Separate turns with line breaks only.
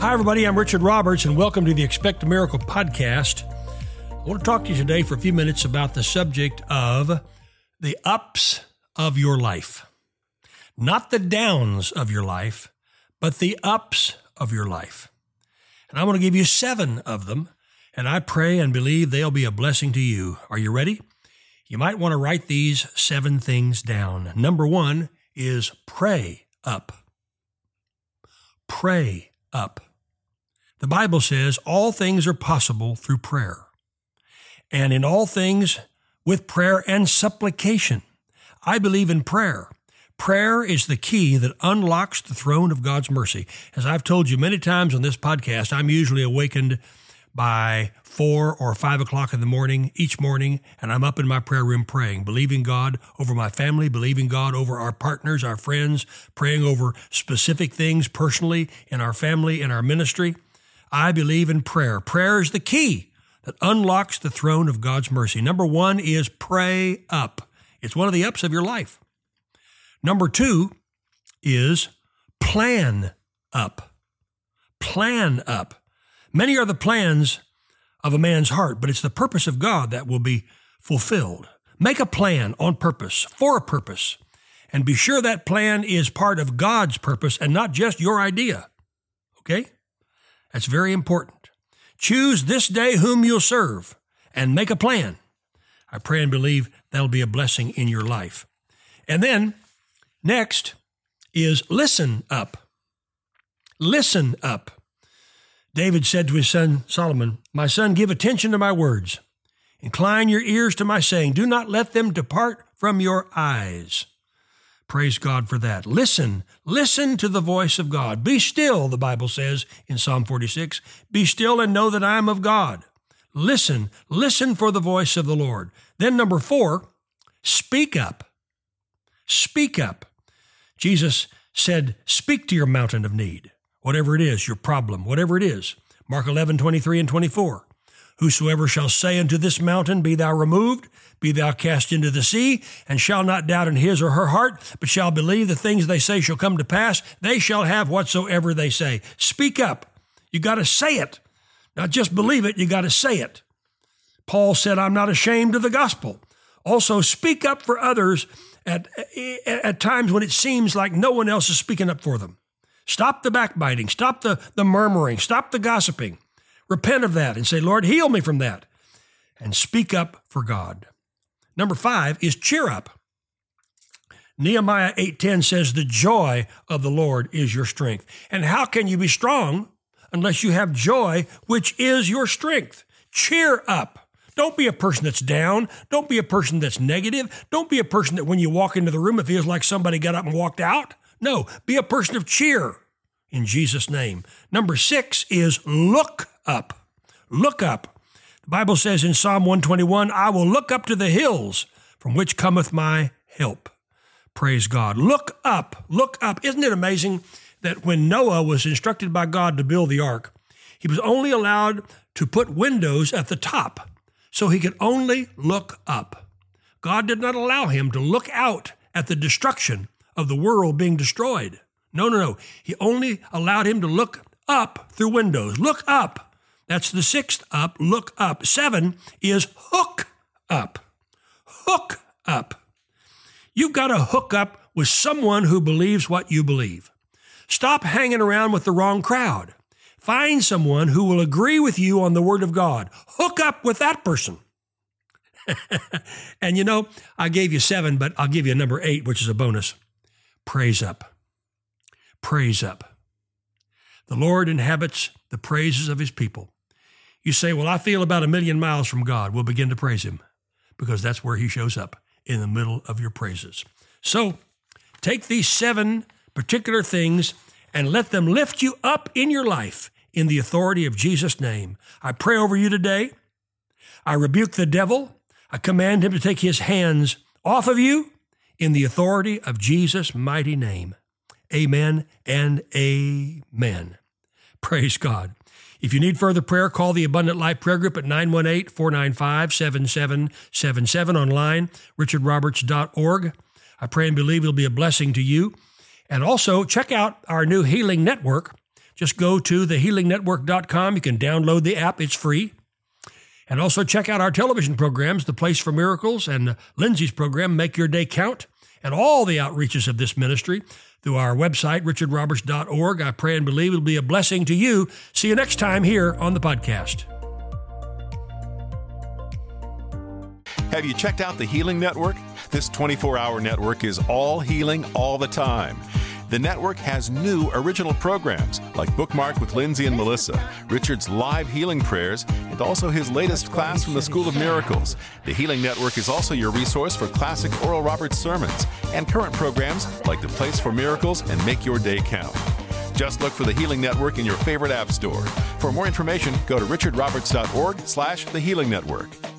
Hi, everybody. I'm Richard Roberts, and welcome to the Expect a Miracle podcast. I want to talk to you today for a few minutes about the subject of the ups of your life. Not the downs of your life, but the ups of your life. And I want to give you 7 of them, and I pray and believe they'll be a blessing to you. Are you ready? You might want to write these 7 things down. Number 1 is pray up. Pray up. The Bible says all things are possible through prayer, and in all things with prayer and supplication. I believe in prayer. Prayer is the key that unlocks the throne of God's mercy. As I've told you many times on this podcast, I'm usually awakened by 4 or 5 o'clock in the morning each morning, and I'm up in my prayer room praying, believing God over my family, believing God over our partners, our friends, praying over specific things personally in our family, in our ministry. I believe in prayer. Prayer is the key that unlocks the throne of God's mercy. Number 1 is pray up. It's one of the ups of your life. Number 2 is plan up. Plan up. Many are the plans of a man's heart, but it's the purpose of God that will be fulfilled. Make a plan on purpose, for a purpose, and be sure that plan is part of God's purpose and not just your idea. Okay? That's very important. Choose this day whom you'll serve and make a plan. I pray and believe that'll be a blessing in your life. And then next is listen up. Listen up. David said to his son Solomon, "My son, give attention to my words. Incline your ears to my saying. Do not let them depart from your eyes." Praise God for that. Listen to the voice of God. Be still, the Bible says in Psalm 46. Be still and know that I am of God. Listen for the voice of the Lord. Then number 4, speak up. Speak up. Jesus said, speak to your mountain of need. Whatever it is, your problem, whatever it is. Mark 11:23 and 24. Whosoever shall say unto this mountain, be thou removed, be thou cast into the sea, and shall not doubt in his or her heart, but shall believe the things they say shall come to pass, they shall have whatsoever they say. Speak up. You got to say it. Not just believe it, you got to say it. Paul said, I'm not ashamed of the gospel. Also, speak up for others at times when it seems like no one else is speaking up for them. Stop the backbiting, stop the murmuring, stop the gossiping. Repent of that and say, Lord, heal me from that. And speak up for God. Number 5 is cheer up. Nehemiah 8:10 says, the joy of the Lord is your strength. And how can you be strong unless you have joy, which is your strength? Cheer up. Don't be a person that's down. Don't be a person that's negative. Don't be a person that when you walk into the room, it feels like somebody got up and walked out. No, be a person of cheer in Jesus' name. Number 6 is look up. Look up. The Bible says in Psalm 121, I will look up to the hills from which cometh my help. Praise God. Look up. Look up. Isn't it amazing that when Noah was instructed by God to build the ark, he was only allowed to put windows at the top, so he could only look up. God did not allow him to look out at the destruction of the world being destroyed. No. He only allowed him to look up through windows. Look up. That's the 6th up. Look up. 7 is hook up. Hook up. You've got to hook up with someone who believes what you believe. Stop hanging around with the wrong crowd. Find someone who will agree with you on the Word of God. Hook up with that person. And I gave you 7, but I'll give you number 8, which is a bonus. Praise up. Praise up. The Lord inhabits the praises of his people. You say, well, I feel about 1,000,000 miles from God. We'll begin to praise him because that's where he shows up, in the middle of your praises. So take these 7 particular things and let them lift you up in your life in the authority of Jesus' name. I pray over you today. I rebuke the devil. I command him to take his hands off of you in the authority of Jesus' mighty name. Amen and amen. Praise God. If you need further prayer, call the Abundant Life Prayer Group at 918-495-7777 online, richardroberts.org. I pray and believe it'll be a blessing to you. And also check out our new Healing Network. Just go to thehealingnetwork.com. You can download the app. It's free. And also check out our television programs, The Place for Miracles and Lindsay's program, Make Your Day Count, and all the outreaches of this ministry through our website, richardroberts.org. I pray and believe it'll be a blessing to you. See you next time here on the podcast.
Have you checked out the Healing Network? This 24-hour network is all healing all the time. The network has new original programs like Bookmark with Lindsay and Melissa, Richard's live healing prayers, and also his latest class from the School of Miracles. The Healing Network is also your resource for classic Oral Roberts sermons and current programs like The Place for Miracles and Make Your Day Count. Just look for the Healing Network in your favorite app store. For more information, go to richardroberts.org/thehealingnetwork.